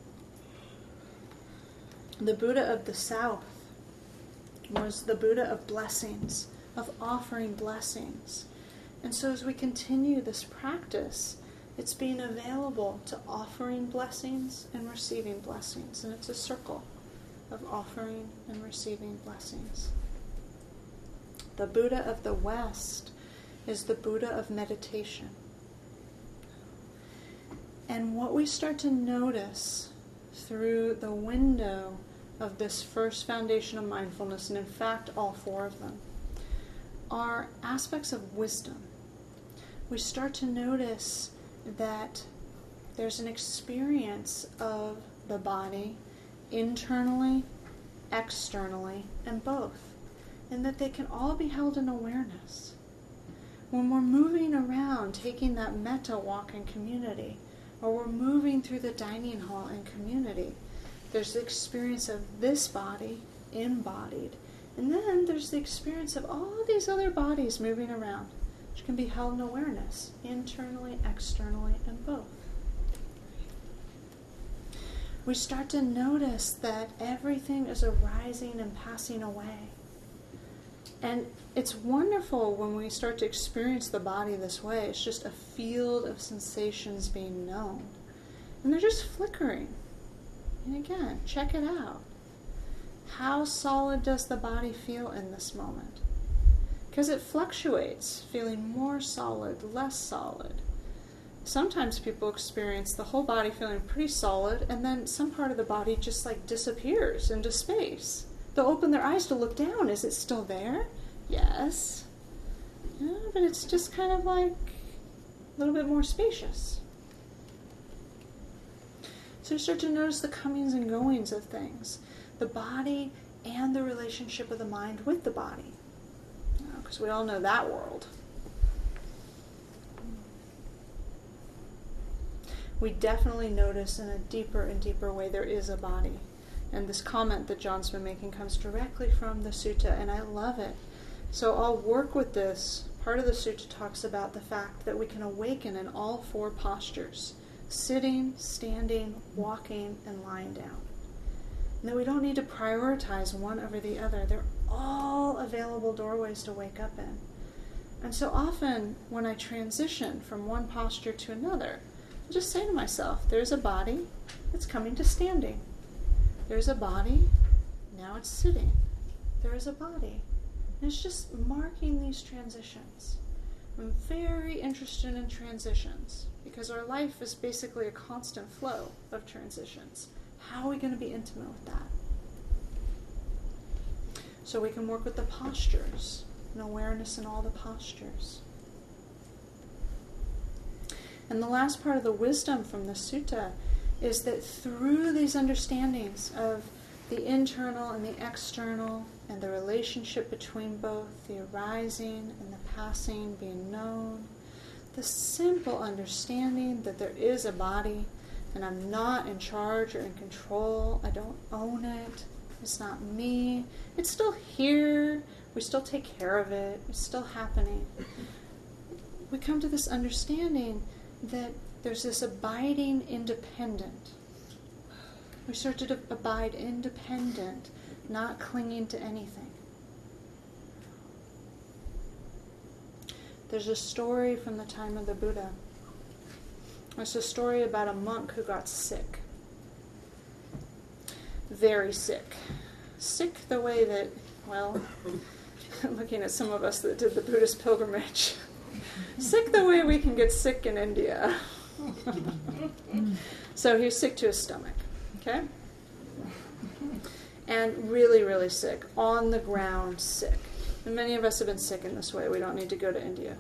The Buddha of the South was the Buddha of blessings, of offering blessings. And so as we continue this practice, it's being available to offering blessings and receiving blessings. And it's a circle of offering and receiving blessings. The Buddha of the West is the Buddha of meditation. And what we start to notice through the window of this first foundation of mindfulness, and in fact all four of them, are aspects of wisdom. We start to notice that there's an experience of the body internally, externally, and both, and that they can all be held in awareness. When we're moving around, taking that metta walk in community, or we're moving through the dining hall in community, there's the experience of this body embodied, and then there's the experience of all these other bodies moving around, which can be held in awareness, internally, externally, and both. We start to notice that everything is arising and passing away. And it's wonderful when we start to experience the body this way. It's just a field of sensations being known. And they're just flickering. And again, check it out. How solid does the body feel in this moment? Because it fluctuates, feeling more solid, less solid. Sometimes people experience the whole body feeling pretty solid, and then some part of the body just disappears into space. They'll open their eyes to look down. Is it still there? Yes. Yeah, but it's just kind of a little bit more spacious. So you start to notice the comings and goings of things. The body and the relationship of the mind with the body. Because we all know that world. We definitely notice in a deeper and deeper way there is a body. And this comment that John's been making comes directly from the sutta, and I love it. So I'll work with this. Part of the sutta talks about the fact that we can awaken in all four postures: sitting, standing, walking, and lying down. And that we don't need to prioritize one over the other. They're all available doorways to wake up in. And so often when I transition from one posture to another, I just say to myself, there's a body, it's coming to standing. There's a body, now it's sitting. There is a body. And it's just marking these transitions. I'm very interested in transitions because our life is basically a constant flow of transitions. How are we going to be intimate with that? So we can work with the postures and awareness in all the postures. And the last part of the wisdom from the sutta is that through these understandings of the internal and the external and the relationship between both, the arising and the passing being known, the simple understanding that there is a body and I'm not in charge or in control, I don't own it, it's not me, it's still here, we still take care of it, it's still happening. We come to this understanding that there's this abiding independent. We start to abide independent, not clinging to anything. There's a story from the time of the Buddha. It's a story about a monk who got sick. Very sick. Sick the way that, looking at some of us that did the Buddhist pilgrimage, sick the way we can get sick in India. So he was sick to his stomach. Okay? and really, really sick, on the ground sick. And many of us have been sick in this way. We don't need to go to India.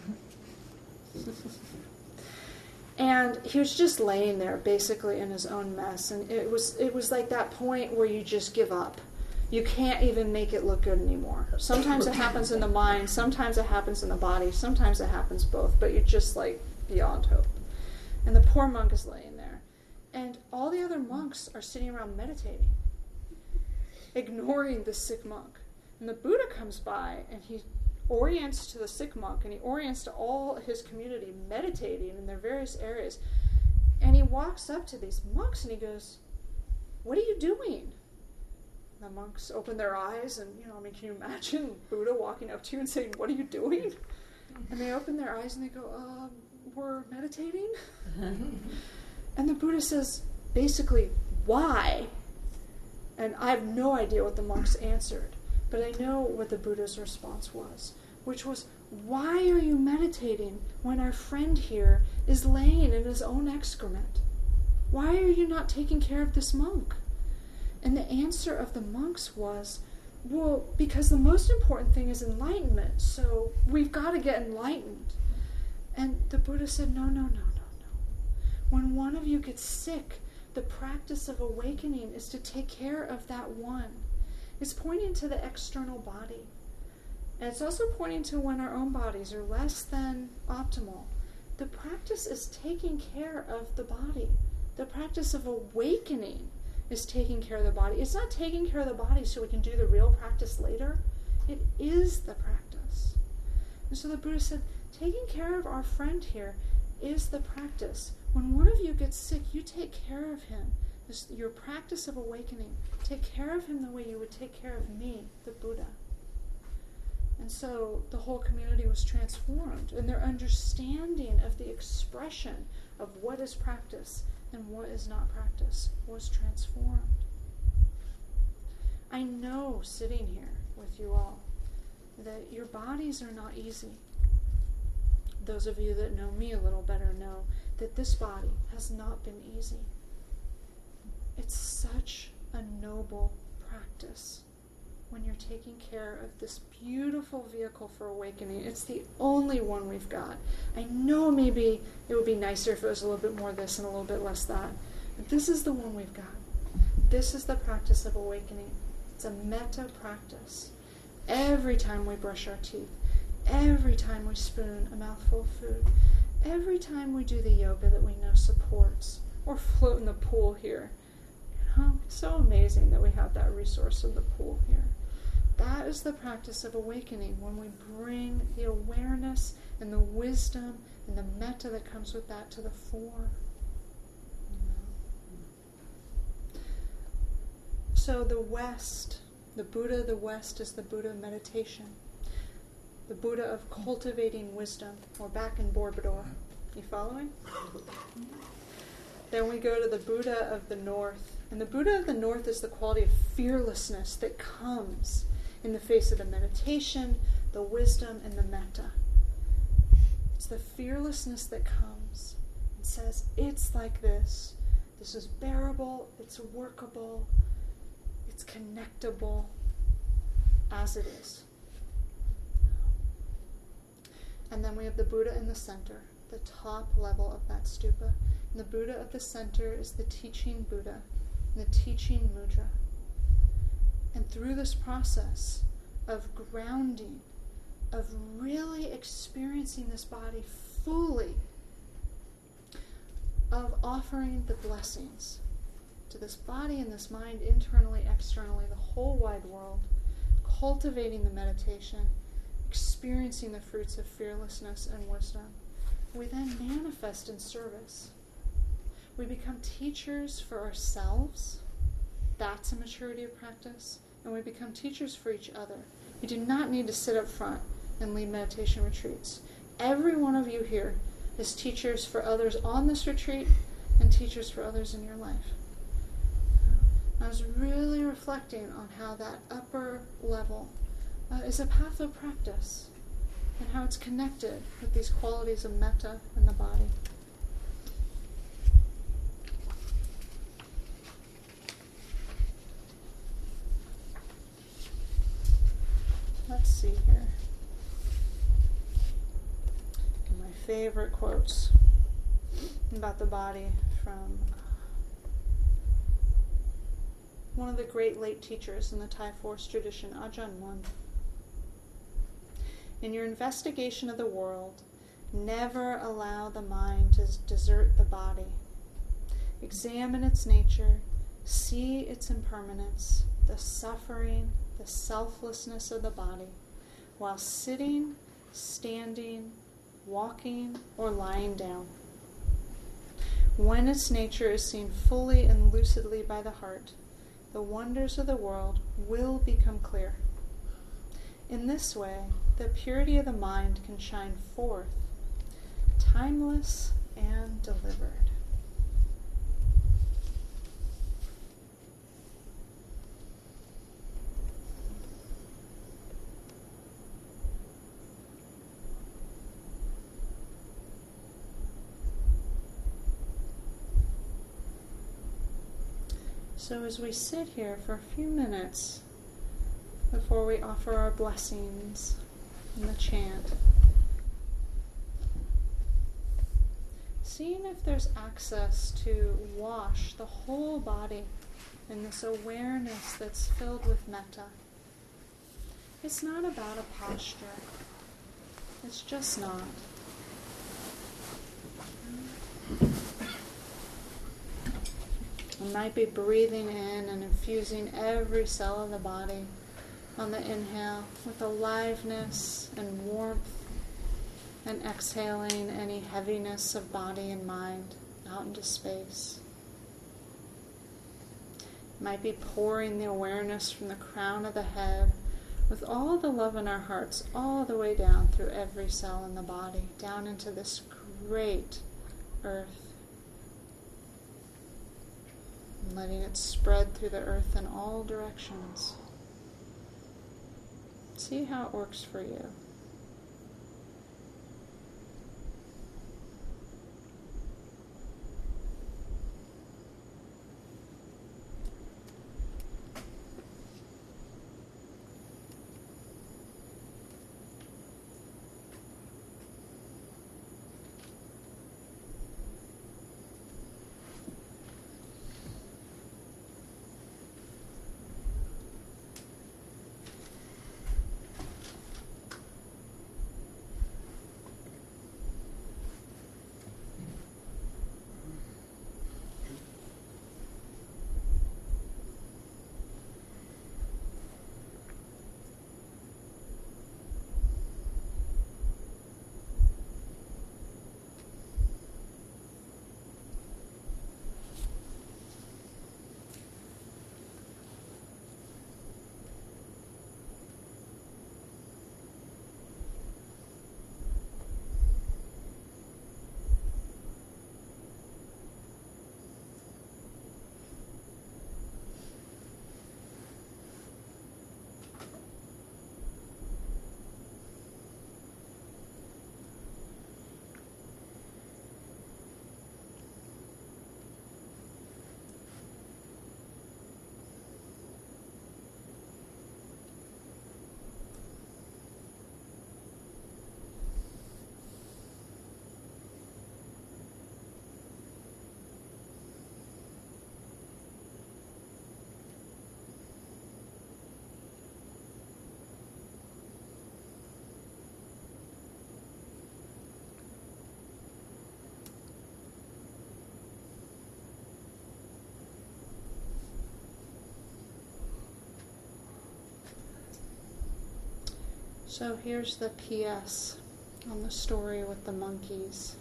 And he was just laying there, basically in his own mess. And it was like that point where you just give up. You can't even make it look good anymore. Sometimes it happens in the mind, sometimes it happens in the body, sometimes it happens both, but you're just like beyond hope. And the poor monk is laying there. And all the other monks are sitting around meditating, ignoring the sick monk. And the Buddha comes by and he orients to the sick monk and he orients to all his community meditating in their various areas. And he walks up to these monks and he goes, "What are you doing?" And the monks open their eyes and, can you imagine Buddha walking up to you and saying, "What are you doing?" And they open their eyes and they go, "We're meditating." And the Buddha says, basically, "Why?" And I have no idea what the monks answered, but I know what the Buddha's response was, which was, "Why are you meditating when our friend here is laying in his own excrement? Why are you not taking care of this monk?" And the answer of the monks was, "Well, because the most important thing is enlightenment, so we've got to get enlightened." And the Buddha said, No. When one of you gets sick, the practice of awakening is to take care of that one. It's pointing to the external body. And it's also pointing to when our own bodies are less than optimal. The practice is taking care of the body. The practice of awakening is taking care of the body. It's not taking care of the body so we can do the real practice later. It is the practice. And so the Buddha said, taking care of our friend here is the practice. When one of you gets sick, you take care of him. This, your practice of awakening. Take care of him the way you would take care of me, the Buddha. And so the whole community was transformed, and their understanding of the expression of what is practice and what is not practice was transformed. I know, sitting here with you all, that your bodies are not easy. Those of you that know me a little better know that this body has not been easy. It's such a noble practice when you're taking care of this beautiful vehicle for awakening. It's the only one we've got. I know maybe it would be nicer if it was a little bit more this and a little bit less that, but this is the one we've got. This is the practice of awakening. It's a metta practice. Every time we brush our teeth, every time we spoon a mouthful of food, every time we do the yoga that we know supports, or float in the pool here. It's so amazing that we have that resource of the pool here. That is the practice of awakening, when we bring the awareness and the wisdom and the metta that comes with that to the fore. So the West, the Buddha of the West is the Buddha of meditation. The Buddha of cultivating wisdom. We're back in Borobudur. You following? Then we go to the Buddha of the North. And the Buddha of the North is the quality of fearlessness that comes in the face of the meditation, the wisdom, and the metta. It's the fearlessness that comes and says, it's like this. This is bearable, it's workable, it's connectable as it is. And then we have the Buddha in the center, the top level of that stupa. And the Buddha of the center is the teaching Buddha, the teaching mudra. And through this process of grounding, of really experiencing this body fully, of offering the blessings to this body and this mind, internally, externally, the whole wide world, cultivating the meditation, experiencing the fruits of fearlessness and wisdom, we then manifest in service. We become teachers for ourselves. That's a maturity of practice. And we become teachers for each other. We do not need to sit up front and lead meditation retreats. Every one of you here is teachers for others on this retreat and teachers for others in your life. I was really reflecting on how that upper level is a path of practice and how it's connected with these qualities of metta in the body. see here. My favorite quotes about the body from one of the great late teachers in the Thai Force tradition, Ajahn Mun. In your investigation of the world, never allow the mind to desert the body. Examine its nature, see its impermanence, the suffering, the selflessness of the body, while sitting, standing, walking, or lying down. When its nature is seen fully and lucidly by the heart, the wonders of the world will become clear. In this way, the purity of the mind can shine forth, timeless and delivered. So as we sit here for a few minutes before we offer our blessings in the chant, seeing if there's access to wash the whole body in this awareness that's filled with metta. It's not about a posture. It's just not. We might be breathing in and infusing every cell of the body on the inhale with aliveness and warmth, and exhaling any heaviness of body and mind out into space. Might be pouring the awareness from the crown of the head with all the love in our hearts all the way down through every cell in the body, down into this great earth. And letting it spread through the earth in all directions. See how it works for you. So here's the PS on the story with the monkeys.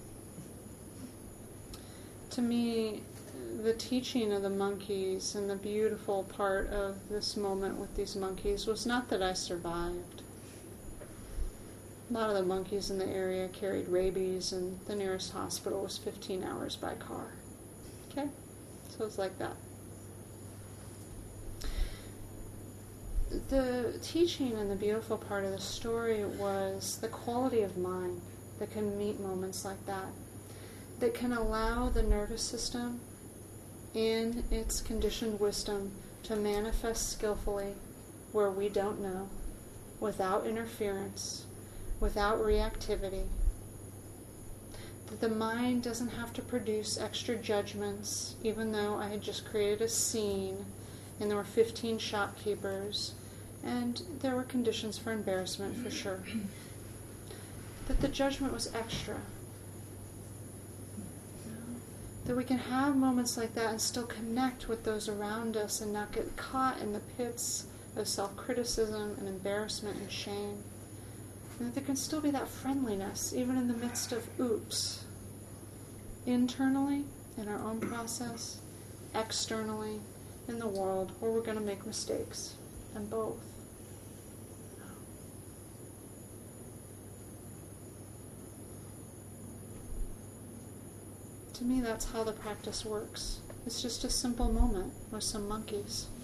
To me, the teaching of the monkeys and the beautiful part of this moment with these monkeys was not that I survived. A lot of the monkeys in the area carried rabies, and the nearest hospital was 15 hours by car. Okay? So it's like that. The teaching and the beautiful part of the story was the quality of mind that can meet moments like that can allow the nervous system in its conditioned wisdom to manifest skillfully where we don't know, without interference, without reactivity. That the mind doesn't have to produce extra judgments, even though I had just created a scene and there were 15 shopkeepers and there were conditions for embarrassment for sure. That the judgment was extra. That we can have moments like that and still connect with those around us and not get caught in the pits of self-criticism and embarrassment and shame. And that there can still be that friendliness, even in the midst of oops. Internally, in our own process, externally, in the world, where we're going to make mistakes. And both. To me, that's how the practice works. It's just a simple moment with some monkeys.